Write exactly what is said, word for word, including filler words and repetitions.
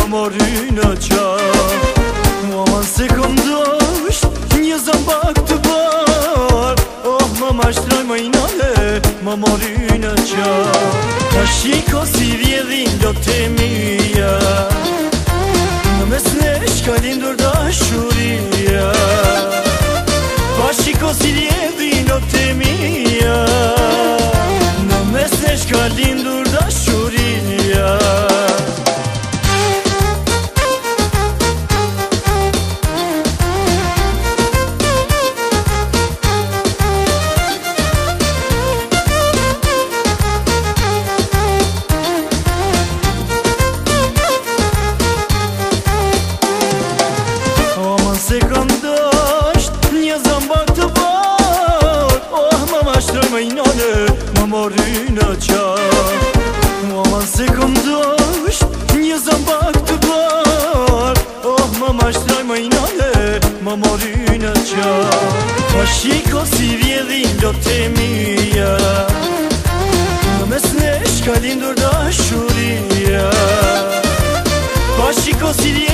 më mori në qaf. Aman se kom dosht një zambak të bar, oh më mashtroj më i nale, më mori në qaf. Ta shiko si vjedhin do të mija, në mes nesh ka lindur dashuria. Ta shiko si vjedhin do të mija, në mes nesh ka lindur dashuria. Se kam dosht një zambak të bar, oh më mashtroj më i nale, më mori në qaf. Aman se kam dosht një zambak të bar, oh më mashtroj më i nale, më mori në qaf. Pa shiko si vjedhin do të mija, në mes nesh ka lindur dashuria. Pa shiko si vjedhin